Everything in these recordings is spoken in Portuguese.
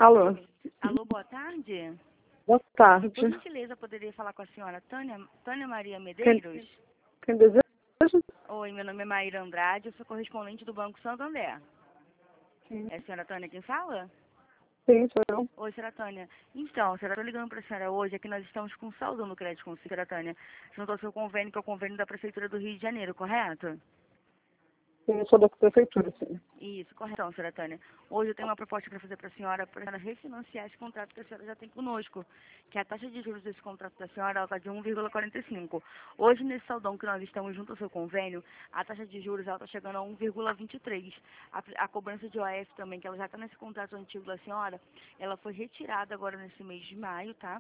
Alô. Alô, boa tarde. Boa tarde. Por gentileza, poderia falar com a senhora Tânia Maria Quem, Medeiros? quem deseja? Oi, meu nome é Maíra Andrade, eu sou correspondente do Banco Santander. Sim, É a senhora Tânia quem fala? sim, sou eu. Oi, senhora Tânia. Então, senhora, estou ligando para a senhora hoje, é que nós estamos com saldo no crédito com a senhora Tânia, junto ao seu convênio, que é o convênio da Prefeitura do Rio de Janeiro, correto? Sim, eu sou da prefeitura, sim. Isso, correto, então, senhora Tânia. Hoje eu tenho uma proposta para fazer para a senhora refinanciar esse contrato que a senhora já tem conosco, que a taxa de juros desse contrato da senhora está de 1,45. Hoje, nesse saldão que nós estamos junto ao seu convênio, a taxa de juros está chegando a 1,23. A cobrança de OF também, que ela já está nesse contrato antigo da senhora, ela foi retirada agora nesse mês de maio, tá?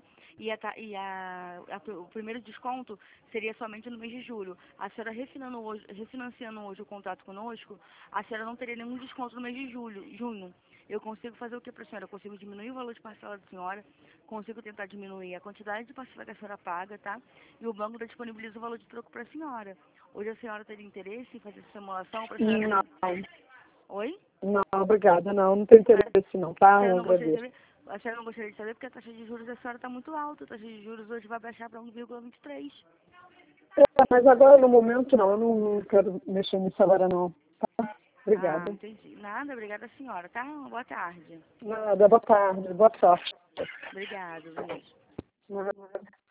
O primeiro desconto seria somente no mês de julho. A senhora refinanciando hoje o contrato conosco, a senhora não teria nenhum desconto no mês de junho. Eu consigo fazer o que para a senhora? Eu consigo diminuir o valor de parcela da senhora, consigo tentar diminuir a quantidade de parcela que a senhora paga, tá? E o banco disponibiliza o valor de troco para a senhora. Hoje a senhora teria interesse em fazer essa simulação para a senhora... Não, Oi? não, obrigada, não tem interesse não, tá? Eu agradeço. A senhora não gostaria de saber porque a taxa de juros da senhora está muito alta. A taxa de juros hoje vai baixar para 1,23. É, mas agora, no momento, não, eu não quero mexer nisso agora, não. Tá? Ah, Obrigada. entendi. Nada, obrigada senhora, tá? Boa tarde. Nada, boa tarde, boa sorte. Obrigado, beijo. Nada.